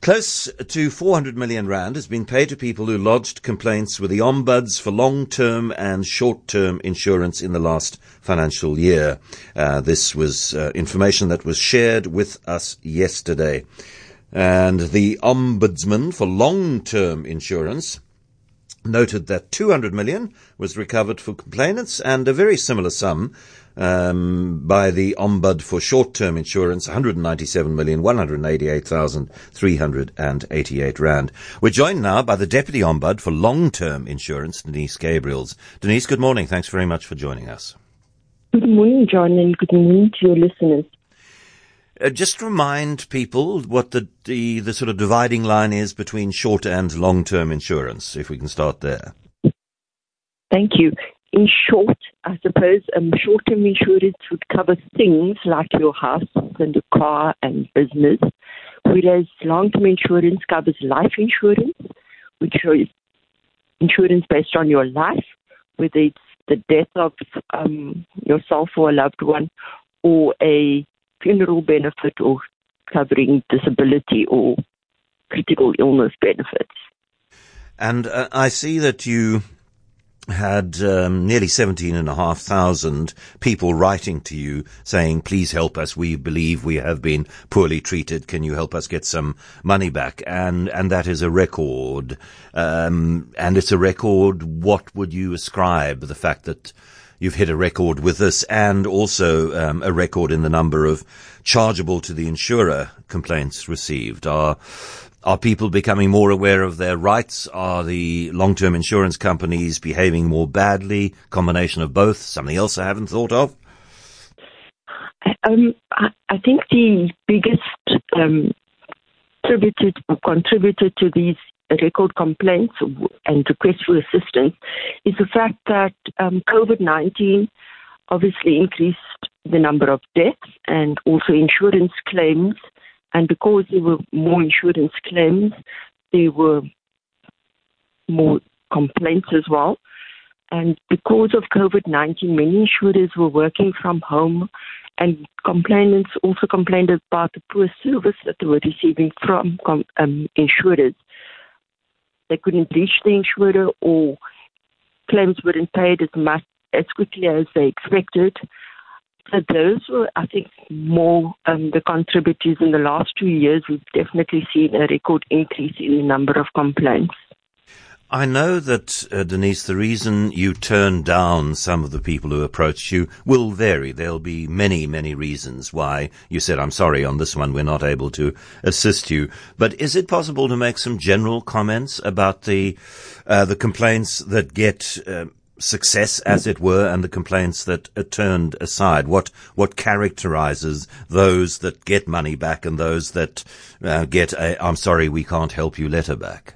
Close to 400 million rand has been paid to people who lodged complaints with the ombuds for long-term and short-term insurance in the last financial year. This was information that was shared with us yesterday. And the ombudsman for long-term insurance noted that 200 million was recovered for complainants and a very similar sum by the Ombud for short-term insurance, 197,188,388 rand. We're joined now by the Deputy Ombud for long-term insurance, Denise Gabriels. Denise, good morning. Thanks very much for joining us. Good morning, John, and good morning to your listeners. Just remind people what the sort of dividing line is between short and long-term insurance, if we can start there. Thank you. In short, I suppose short-term insurance would cover things like your house and your car and business, whereas long-term insurance covers life insurance, which is insurance based on your life, whether it's the death of yourself or a loved one, or a funeral benefit, or covering disability or critical illness benefits. And I see that you had nearly 17,500 people writing to you saying, please help us, we believe we have been poorly treated, can you help us get some money back? And that is a record. And it's a record. What would you ascribe the fact that you've hit a record with this, and also a record in the number of chargeable to the insurer complaints received? Are people becoming more aware of their rights? Are the long-term insurance companies behaving more badly? Combination of both? Something else I haven't thought of? I think the biggest contributor to these record complaints and requests for assistance is the fact that COVID-19 obviously increased the number of deaths and also insurance claims. And because there were more insurance claims, there were more complaints as well. And because of COVID-19, many insurers were working from home, and complainants also complained about the poor service that they were receiving from insurers. They couldn't reach the insurer, or claims weren't paid as quickly as they expected. So those were, I think, more the contributors in the last 2 years. We've definitely seen a record increase in the number of complaints. I know that, Denise, the reason you turned down some of the people who approached you will vary. There'll be many, many reasons why you said, I'm sorry, on this one we're not able to assist you. But is it possible to make some general comments about the complaints that get success, as it were, and the complaints that are turned aside? What characterizes those that get money back and those that get a I'm sorry, we can't help you letter back?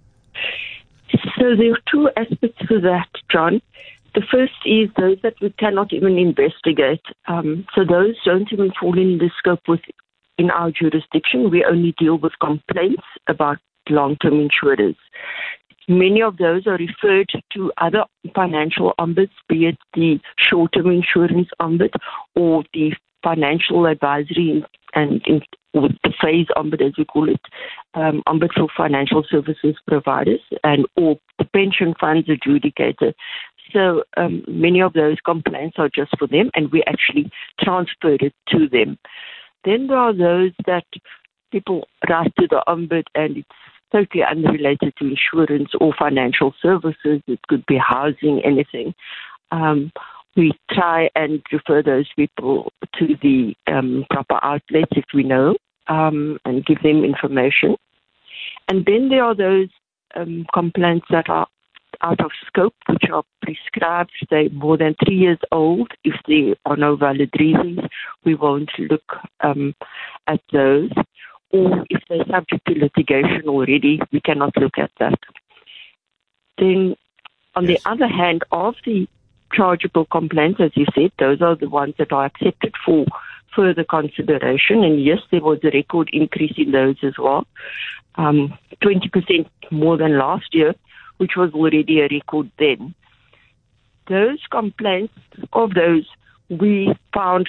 So there are two aspects to that, John. The first is those that we cannot even investigate. So those don't even fall in the scope in our jurisdiction. We only deal with complaints about long-term insurers. Many of those are referred to other financial ombuds, be it the short-term insurance ombud or the financial advisory and with the phase ombud, as we call it, ombud for financial services providers, and or the pension funds adjudicator. So many of those complaints are just for them, and we actually transfer it to them. Then there are those that people write to the ombud, and it's totally unrelated to insurance or financial services. It could be housing, anything. We try and refer those people to the proper outlets if we know, and give them information. And then there are those complaints that are out of scope, which are prescribed, say, more than 3 years old. If there are no valid reasons, we won't look at those. Or if they're subject to litigation already, we cannot look at that. Then, on the other hand, of the chargeable complaints, as you said, those are the ones that are accepted for further consideration. And yes, there was a record increase in those as well, 20% more than last year, which was already a record then. Those complaints, of those, we found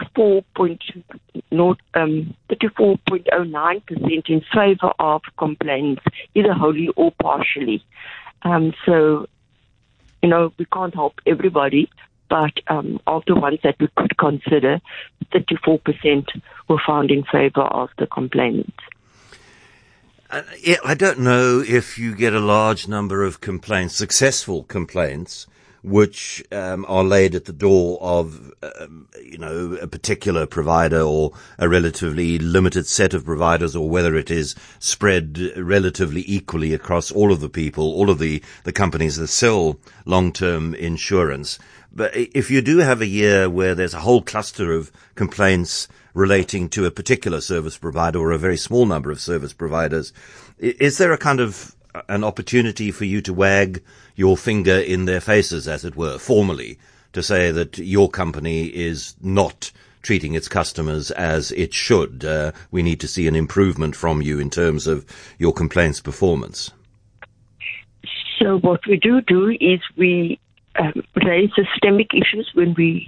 34.09% in favor of complaints, either wholly or partially. So, we can't help everybody, but of the ones that we could consider, 34% were found in favor of the complainants. I don't know if you get a large number of complaints, successful complaints, which are laid at the door of, a particular provider or a relatively limited set of providers, or whether it is spread relatively equally across all of the people, all of the companies that sell long-term insurance. But if you do have a year where there's a whole cluster of complaints relating to a particular service provider or a very small number of service providers, is there a kind of an opportunity for you to wag your finger in their faces, as it were, formally, to say that your company is not treating its customers as it should? We need to see an improvement from you in terms of your complaints performance. So what we do is we raise systemic issues when we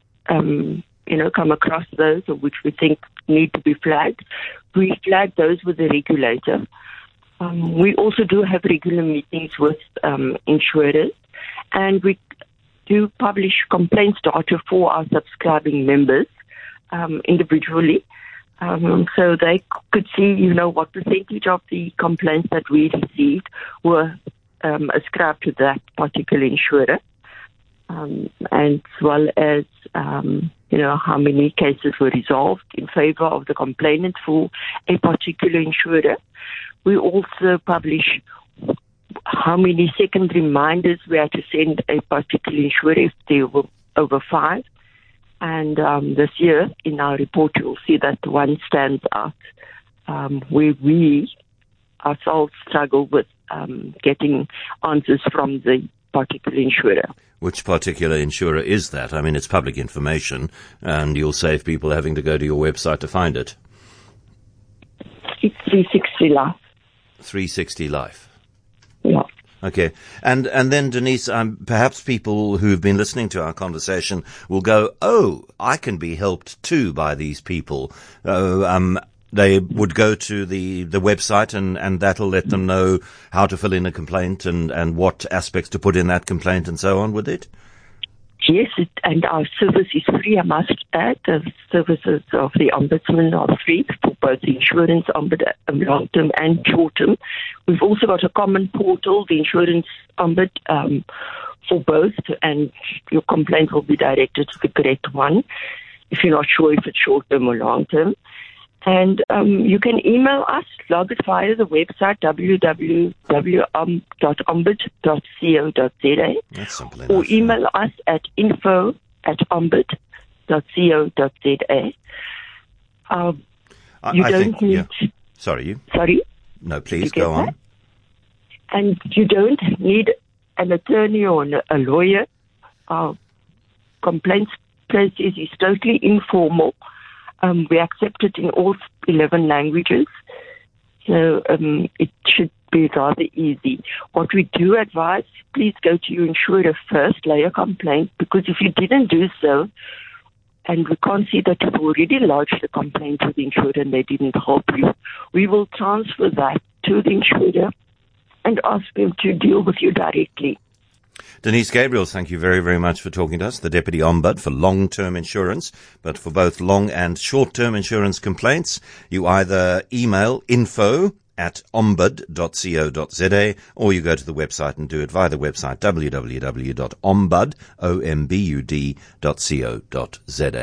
come across those or which we think need to be flagged. We flag those with the regulator. We also do have regular meetings with insurers, and we do publish complaints data for our subscribing members individually, so they could see, what percentage of the complaints that we received were ascribed to that particular insurer, as well as how many cases were resolved in favor of the complainant for a particular insurer. We also publish how many second reminders we had to send a particular insurer if there were over 5. And this year, in our report, you'll see that one stands out, where we ourselves struggle with getting answers from the particular insurer. Which particular insurer is that? I mean, it's public information, and you'll save people having to go to your website to find it. It's 360 Life. 360 Life. Yeah. Okay. And then, Denise, perhaps people who've been listening to our conversation will go, oh, I can be helped too by these people. They would go to the website and that'll let them know how to fill in a complaint and what aspects to put in that complaint and so on, would it? Yes, and our service is free, I must add. The services of the Ombudsman are free for both the insurance, long-term and short-term. We've also got a common portal, the Insurance Ombud, for both, and your complaint will be directed to the correct one if you're not sure if it's short-term or long-term. And you can email us, log it via the website, www.ombud.co.za. That's simple enough. Or email us at info@ombud.co.za. Sorry, you? Sorry? No, please, go on. That? And you don't need an attorney or a lawyer. Our complaints process is totally informal. We accept it in all 11 languages, so it should be rather easy. What we do advise, please go to your insurer first, lay a complaint, because if you didn't do so, and we can't see that you've already lodged a complaint with the insurer and they didn't help you, we will transfer that to the insurer and ask them to deal with you directly. Denise Gabriel, thank you very, very much for talking to us, the Deputy Ombud for long-term insurance, but for both long and short-term insurance complaints, you either email info@ombud.co.za or you go to the website and do it via the website www.ombud.co.za.